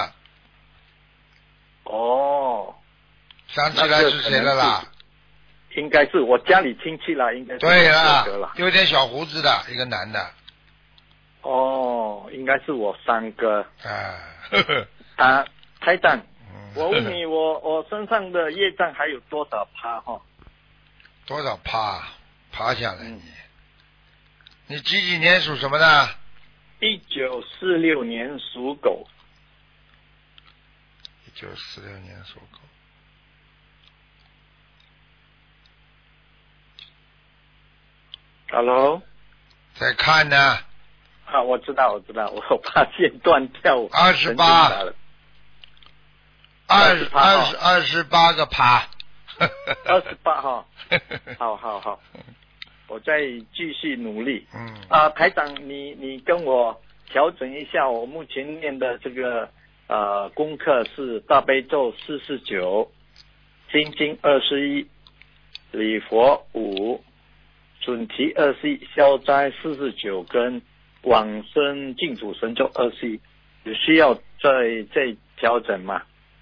[SPEAKER 7] 哦。
[SPEAKER 1] 想起来是谁了啦？
[SPEAKER 7] 应该是我家里亲戚了，应该是。
[SPEAKER 1] 对了，有点小胡子的一个男的。
[SPEAKER 7] 哦，应该是我三哥。
[SPEAKER 1] 啊。
[SPEAKER 7] 呵呵啊。台长，我问你，我我身上的业障还有多少趴哈？
[SPEAKER 1] 多少趴？趴下来你。嗯、你几几年属什么的？
[SPEAKER 7] 一九四六年属狗。
[SPEAKER 1] 一九四六年属狗。
[SPEAKER 7] Hello。
[SPEAKER 1] 在看呢。
[SPEAKER 7] 啊，我知道，我知道，我怕线断掉。
[SPEAKER 1] 二十八。二十二十二十八个趴，
[SPEAKER 7] 二十八哈，好好好，我再继续努力。
[SPEAKER 1] 嗯
[SPEAKER 7] 啊，台长，你你跟我调整一下，我目前念的这个呃功课是大悲咒四十九，心经二十一，礼佛五，准提二十一，消灾四十九，跟往生净土神咒二十一，有需要再再调整吗？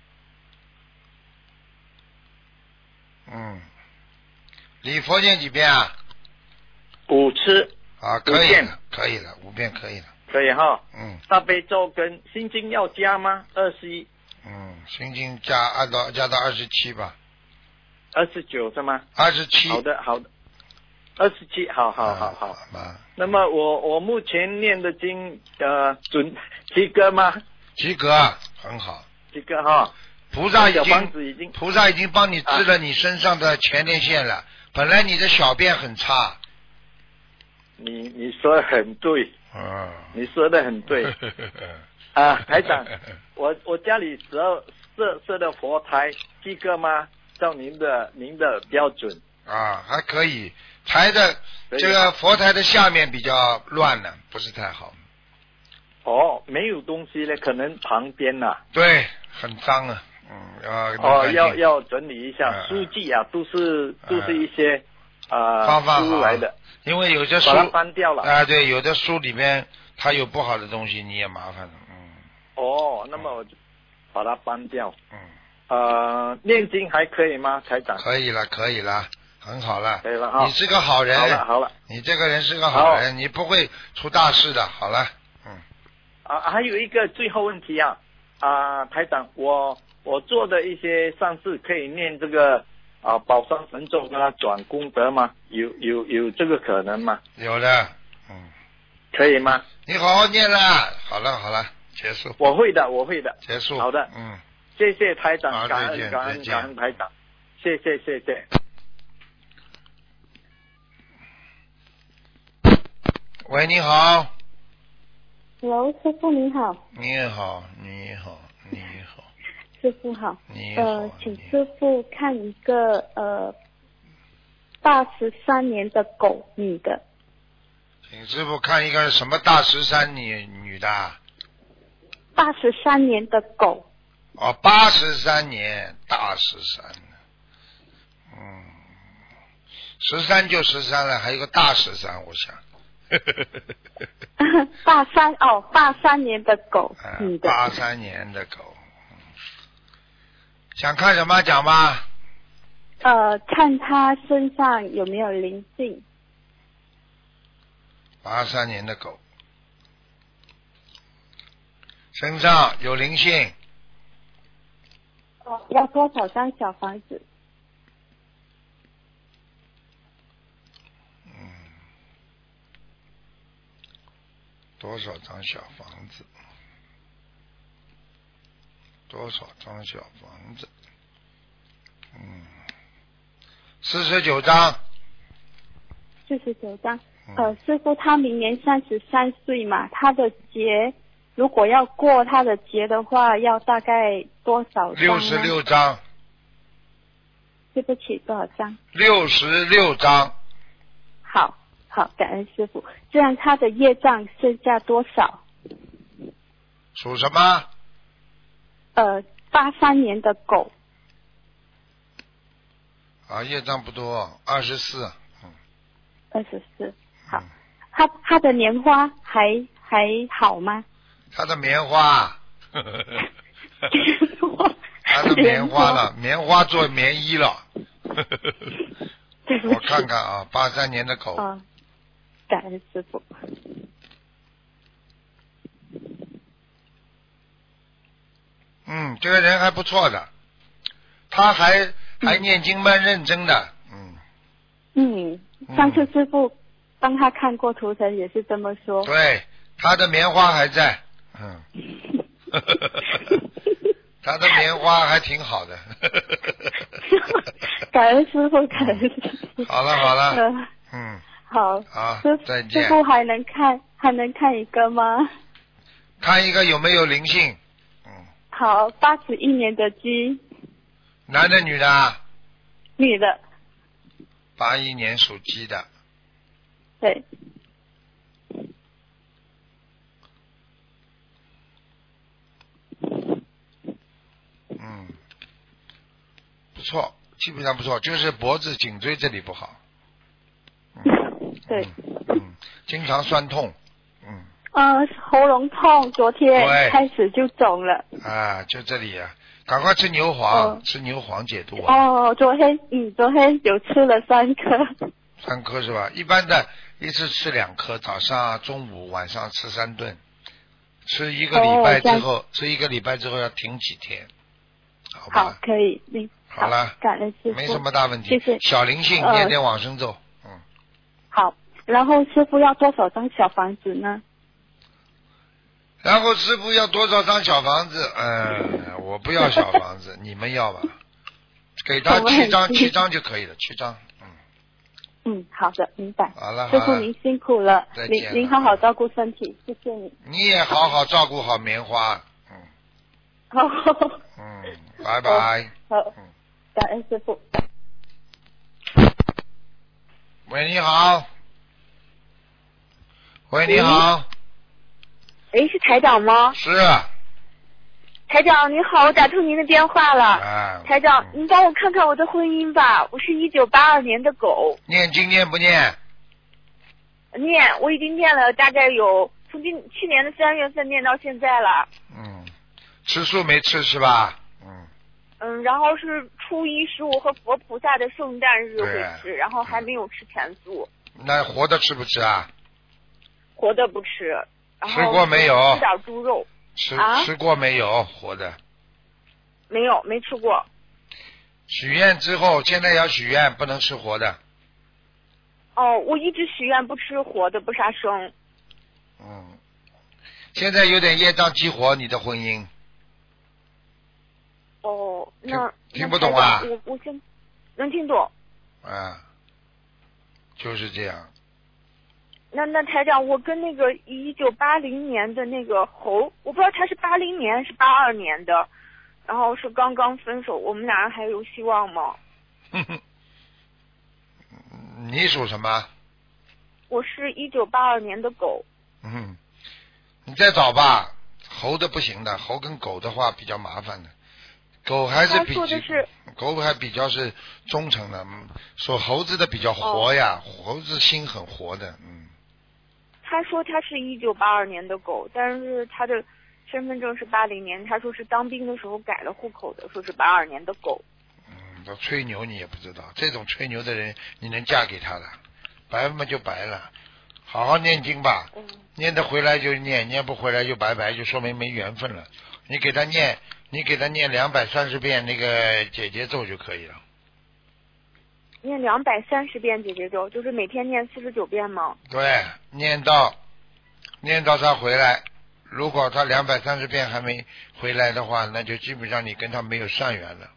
[SPEAKER 1] 嗯，礼佛念几遍啊？
[SPEAKER 7] 五次。
[SPEAKER 1] 啊，可以了，可以了，五遍可以了。
[SPEAKER 7] 可以哈。
[SPEAKER 1] 嗯。
[SPEAKER 7] 大悲咒跟心经要加吗？二十一。
[SPEAKER 1] 嗯，心经加按到加到二十七吧。
[SPEAKER 7] 二十九是吗？
[SPEAKER 1] 二十七。
[SPEAKER 7] 好的，好的。二十七，好好好好。
[SPEAKER 1] 啊。
[SPEAKER 7] 那么我我目前念的经呃准及格吗？
[SPEAKER 1] 及格，很好。
[SPEAKER 7] 及格哈。
[SPEAKER 1] 菩萨已
[SPEAKER 7] 小房
[SPEAKER 1] 经
[SPEAKER 7] 子已经
[SPEAKER 1] 菩萨已经帮你治了你身上的前列腺了。本来你的小便很差。
[SPEAKER 7] 你你说的很对，
[SPEAKER 1] 嗯，
[SPEAKER 7] 你说的很对。啊，台长，我我家里十二设设的佛台及格吗？照您的您的标准。
[SPEAKER 1] 啊，还可以。台的这个佛台的下面比较乱了，不是太好。
[SPEAKER 7] 哦，没有东西呢，可能旁边呐、啊。
[SPEAKER 1] 对，很脏啊。嗯，要
[SPEAKER 7] 哦，要要整理一下，
[SPEAKER 1] 嗯、
[SPEAKER 7] 书籍啊，都是、嗯、都是一些啊、
[SPEAKER 1] 方法
[SPEAKER 7] 书来的。
[SPEAKER 1] 因为有些书
[SPEAKER 7] 把它翻掉了。
[SPEAKER 1] 啊，对，有的书里面它有不好的东西，你也麻烦了。嗯。
[SPEAKER 7] 哦，那么我就把它搬掉。
[SPEAKER 1] 嗯。
[SPEAKER 7] 呃，念经还可以吗，台长？
[SPEAKER 1] 可以了，可以了，很好了。
[SPEAKER 7] 可以了哈。
[SPEAKER 1] 你是个好人。
[SPEAKER 7] 好了，好了。
[SPEAKER 1] 你这个人是个好人，
[SPEAKER 7] 好
[SPEAKER 1] 你不会出大事的。好了。嗯。
[SPEAKER 7] 啊，还有一个最后问题啊，啊，台长，我我做的一些善事可以念这个啊宝山神咒跟他转功德吗？有有有这个可能吗？
[SPEAKER 1] 有的，嗯。
[SPEAKER 7] 可以吗？
[SPEAKER 1] 你好好念啦。好了好了，结束。
[SPEAKER 7] 我会的，我会的。
[SPEAKER 1] 结束。
[SPEAKER 7] 好的，
[SPEAKER 1] 嗯。
[SPEAKER 7] 谢谢台长，感
[SPEAKER 1] 恩
[SPEAKER 7] 恩感恩感恩台长，谢谢谢谢。
[SPEAKER 1] 喂，你好。
[SPEAKER 8] Hello， 师傅你好。
[SPEAKER 1] 你好，你好，你好。
[SPEAKER 8] 师傅好。
[SPEAKER 1] 你好。
[SPEAKER 8] 呃，请师傅看一个呃八十三年的狗女的。
[SPEAKER 1] 请师傅看一个什么大十三女女的？
[SPEAKER 8] 八十三年的狗。
[SPEAKER 1] 哦，八十三年，大十三，嗯，十三就十三了，还有个大十三，我想。
[SPEAKER 8] 八三哦，八三年的狗，女的。
[SPEAKER 1] 八三年的狗，想看什么讲吧？
[SPEAKER 8] 呃，看他身上有没有灵性。
[SPEAKER 1] 八三年的狗，身上有灵性。
[SPEAKER 8] 哦，要多少张小房子？
[SPEAKER 1] 嗯，多少张小房子？多少张小房子？嗯，四十九张。
[SPEAKER 8] 四十九张。呃，师傅，他明年三十三岁嘛，他的节如果要过他的节的话，要大概多少张呢？
[SPEAKER 1] 六十六张。
[SPEAKER 8] 对不起，多少张？
[SPEAKER 1] 六十六张。
[SPEAKER 8] 好，好，感恩师傅。这样他的业障剩下多少？
[SPEAKER 1] 属什么？
[SPEAKER 8] 呃，八三年的狗。
[SPEAKER 1] 啊，业障不多，二十四。嗯。
[SPEAKER 8] 二十四。好，他他的莲花还还好吗？
[SPEAKER 1] 他的棉花，他的棉花了，棉花做棉衣了。我看看啊，八三年的狗。
[SPEAKER 8] 啊，感恩师傅。
[SPEAKER 1] 嗯，这个人还不错的，他还还念经蛮认真的，嗯。
[SPEAKER 8] 嗯，上次师傅帮他看过图腾，也是这么说。
[SPEAKER 1] 对，他的棉花还在，嗯。他的棉花还挺好的。
[SPEAKER 8] 感恩师傅，感恩师傅。
[SPEAKER 1] 好了好了。
[SPEAKER 8] 呃、
[SPEAKER 1] 嗯。
[SPEAKER 8] 好。
[SPEAKER 1] 好，再见。
[SPEAKER 8] 师傅还能看还能看一个吗？
[SPEAKER 1] 看一个有没有灵性。嗯。
[SPEAKER 8] 好，八十一年的鸡。
[SPEAKER 1] 男的女的？
[SPEAKER 8] 女的。
[SPEAKER 1] 八一年属鸡的。
[SPEAKER 8] 对。
[SPEAKER 1] 嗯，不错，基本上不错，就是脖子、颈椎这里不好。
[SPEAKER 8] 嗯、对。
[SPEAKER 1] 嗯，经常酸痛。嗯。
[SPEAKER 8] 呃，喉咙痛，昨天开始就肿了。
[SPEAKER 1] 啊，就这里啊，赶快吃牛黄，哦、吃牛黄解毒
[SPEAKER 8] 啊。哦，昨天嗯，昨天有吃了三颗。
[SPEAKER 1] 三颗是吧？一般的一次吃两颗，早上、中午、晚上吃三顿，吃一个礼拜之后，哦、吃一个礼拜之后要停几天。好吧，
[SPEAKER 8] 好，可以，嗯，
[SPEAKER 1] 好了，
[SPEAKER 8] 感恩师傅，
[SPEAKER 1] 没什么大问题，
[SPEAKER 8] 谢谢。
[SPEAKER 1] 小灵性，念点往生咒，
[SPEAKER 8] 嗯。好，然后师傅要多少张小房子呢？
[SPEAKER 1] 然后师傅要多少张小房子？嗯， 我不要小房子，你们要吧？给他七张，七张就可以了，七张。嗯。
[SPEAKER 8] 嗯，好的，明白。
[SPEAKER 1] 好了好了。
[SPEAKER 8] 师傅您辛苦了，
[SPEAKER 1] 再见了。
[SPEAKER 8] 您您好好照顾身体，谢谢你。
[SPEAKER 1] 你也好好照顾好棉花。嗯。
[SPEAKER 8] 好。
[SPEAKER 1] 嗯，拜拜。
[SPEAKER 8] 好。嗯，感恩师傅。
[SPEAKER 1] 喂，你好。喂，你好。
[SPEAKER 2] 喂，是台长吗？
[SPEAKER 1] 是。
[SPEAKER 2] 台长你好，我打通您的电话了。
[SPEAKER 1] 啊。
[SPEAKER 2] 台长，您帮我看看我的婚姻吧，我是一九八二年的狗。
[SPEAKER 1] 念经念不念？
[SPEAKER 2] 念，我已经念了大概有从今去年的三月份念到现在了。
[SPEAKER 1] 嗯，吃素没吃是吧？嗯。
[SPEAKER 2] 嗯，然后是初一十五和佛菩萨的圣诞日会吃，然后还没有吃全素。
[SPEAKER 1] 那活的吃不吃啊？
[SPEAKER 2] 活的不吃。然后
[SPEAKER 1] 吃过没有？
[SPEAKER 2] 吃点猪肉。
[SPEAKER 1] 吃、
[SPEAKER 2] 啊、
[SPEAKER 1] 吃过没有活的？
[SPEAKER 2] 没有，没吃过。
[SPEAKER 1] 许愿之后，现在要许愿，不能吃活的。
[SPEAKER 2] 哦，我一直许愿不吃活的，不杀生。
[SPEAKER 1] 嗯，现在有点业障激活你的婚姻。
[SPEAKER 2] 哦，那
[SPEAKER 1] 听不懂啊？
[SPEAKER 2] 我我先能听懂。
[SPEAKER 1] 啊，就是这样。
[SPEAKER 2] 那那台长，我跟那个一九八零年的那个猴，我不知道他是八零年还是八二年的，然后是刚刚分手，我们俩人还有希望吗？
[SPEAKER 1] 哼哼，你属什么？
[SPEAKER 2] 我是一九八二年的狗。
[SPEAKER 1] 嗯，你再找吧，猴的不行的，猴跟狗的话比较麻烦的，狗还是比
[SPEAKER 2] 他说的是
[SPEAKER 1] 狗还比较是忠诚的，说猴子的比较活呀，哦、猴子心很活的，嗯。
[SPEAKER 2] 他说他是一九八二年的狗，但是他的身份证是八零年，他说是当兵的时候改了户口的，说是八二年的狗。
[SPEAKER 1] 嗯，这吹牛你也不知道，这种吹牛的人你能嫁给他的，白嘛就白了，好好念经吧，
[SPEAKER 2] 嗯、
[SPEAKER 1] 念得回来就念，念不回来就拜拜，就说明没缘分了。你给他念，你给他念两百三十遍那个解结咒就可以了。
[SPEAKER 2] 念两百三十遍解结咒，就是每天念四十九遍吗？
[SPEAKER 1] 对，念到念到他回来，如果他两百三十遍还没回来的话，那就基本上你跟他没有善缘了。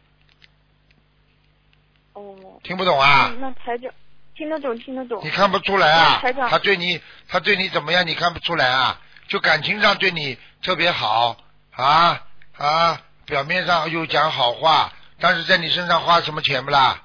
[SPEAKER 2] 哦。
[SPEAKER 1] 听不懂啊？
[SPEAKER 2] 嗯、那台长听得懂，听得懂。
[SPEAKER 1] 你看不出来啊？
[SPEAKER 2] 台长，
[SPEAKER 1] 他对你，他对你怎么样？你看不出来啊？就感情上对你特别好啊啊，表面上又讲好话，但是在你身上花什么钱不啦？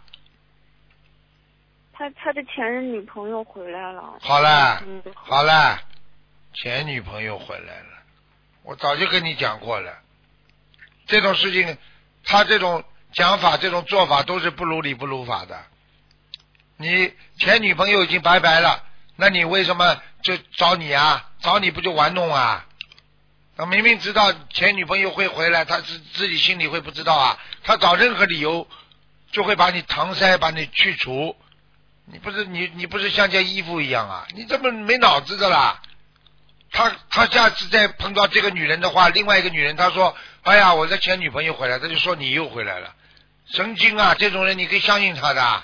[SPEAKER 2] 他他的前任女朋友回来了。
[SPEAKER 1] 好了，嗯、好了，前女朋友回来了，我早就跟你讲过了。这种事情，他这种讲法、这种做法都是不如理不如法的。你前女朋友已经拜拜了，那你为什么就找你啊？找你不就玩弄啊？他明明知道前女朋友会回来，他自自己心里会不知道啊？他找任何理由就会把你搪塞，把你去除。你不是你你不是像件衣服一样啊？你这么没脑子的啦！他他下次再碰到这个女人的话，另外一个女人他说：“哎呀，我的前女朋友回来。”他就说你又回来了，神经啊！这种人你可以相信他的。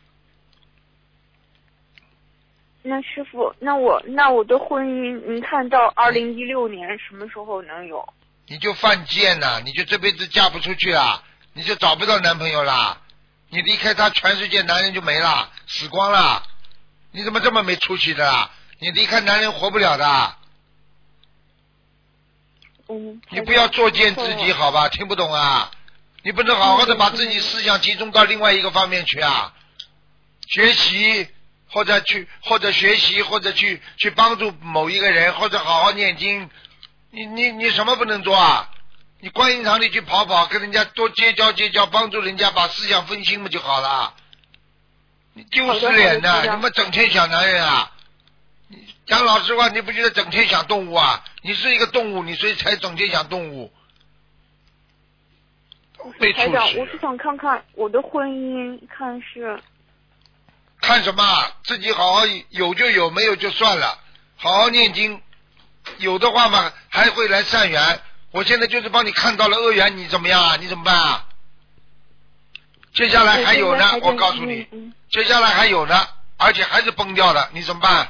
[SPEAKER 2] 那师傅，那我那我的婚姻，您看到二零一六年什么时候能有？
[SPEAKER 1] 你就犯贱呐、啊！你就这辈子嫁不出去啊！你就找不到男朋友啦！你离开他，全世界男人就没了，死光了。你怎么这么没出息的啊？你离开男人活不了的。
[SPEAKER 2] 嗯。
[SPEAKER 1] 你不要作践自己，好吧？听不懂啊？你不能好好的把自己思想集中到另外一个方面去啊！学习，或者去，或者学习，或者去去帮助某一个人，或者好好念经。你你你什么不能做啊？你观音堂里去跑跑，跟人家多结交结交，帮助人家把思想分清不就好了？你丢死脸的！你们整天想男人啊！你讲老实话，你不觉得整天想动物啊？你是一个动物，你所以才整天想动物。没出息。
[SPEAKER 2] 台长，我是想看看我的婚姻，看是。
[SPEAKER 1] 看什么？自己好好有就有，没有就算了。好好念经，有的话嘛还会来善缘。我现在就是帮你看到了恶缘，你怎么样啊？你怎么办啊？接下来还有呢，我告诉你，接下来还有呢，而且还是崩掉的，你怎么办？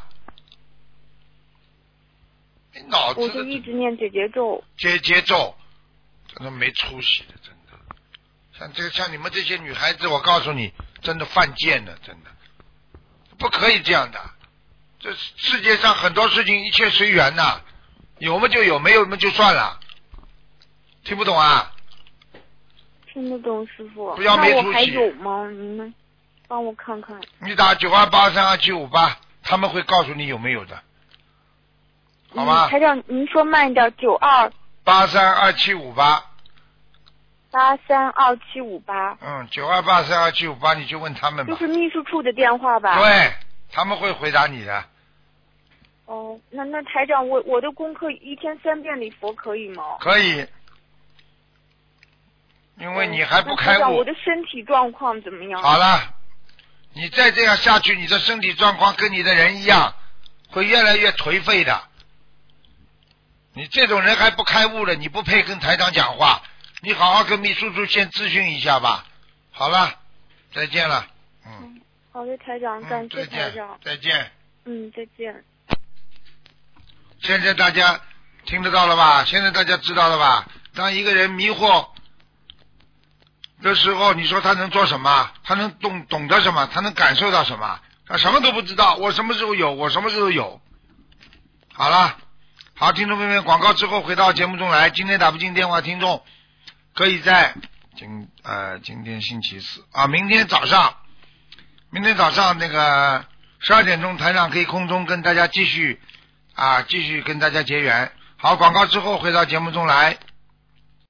[SPEAKER 1] 你脑子
[SPEAKER 2] 我就一直念解结咒。
[SPEAKER 1] 解结咒， 真的没出息的，真的。像这像你们这些女孩子，我告诉你，真的犯贱的，真的不可以这样的。这世界上很多事情一切随缘呐，有么就有，没有么就算了。听不懂啊？
[SPEAKER 8] 听得懂，师傅。
[SPEAKER 1] 不要没出息。
[SPEAKER 8] 那我还有吗？你们帮我看看。
[SPEAKER 1] 你打九二八三二七五八，他们会告诉你有没有的，好吧？
[SPEAKER 8] 嗯、台长，您说慢一点，九二
[SPEAKER 1] 八三二七五八。
[SPEAKER 8] 八三二七五八。
[SPEAKER 1] 嗯，九二八三二七五八，你就问他们吧。
[SPEAKER 8] 就是秘书处的电话吧？
[SPEAKER 1] 对，他们会回答你的。
[SPEAKER 8] 哦，那那台长，我我的功课一天三遍礼佛可以吗？
[SPEAKER 1] 可以，因为你还不开悟。
[SPEAKER 8] 那台长，我的身体状况怎么样？
[SPEAKER 1] 好了，你再这样下去，你的身体状况跟你的人一样，会越来越颓废的。你这种人还不开悟了，你不配跟台长讲话。你好好跟秘书处先咨询一下吧。好了，再见了。嗯。
[SPEAKER 8] 嗯好的，台长，感谢台长。
[SPEAKER 1] 再见。
[SPEAKER 8] 嗯，再见。
[SPEAKER 1] 现在大家听得到了吧？现在大家知道了吧？当一个人迷惑的时候，你说他能做什么？他能懂懂得什么？他能感受到什么？他什么都不知道。我什么时候有？我什么时候有？好了，好，听众朋友们，广告之后回到节目中来。今天打不进电话，听众可以在今呃今天星期四啊，明天早上，明天早上那个十二点钟，台上可以空中跟大家继续啊继续跟大家结缘。好，广告之后回到节目中来。